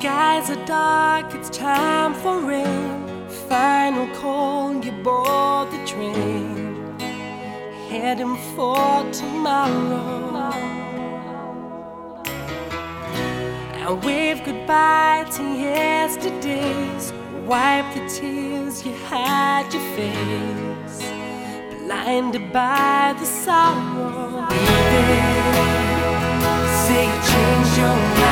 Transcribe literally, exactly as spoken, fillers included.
skies are dark, it's time for rain. Final call, you board the train, heading for tomorrow. And wave goodbye to yesterdays, wipe the tears you had your face, blinded by the sorrow. Baby, say you changed your mind.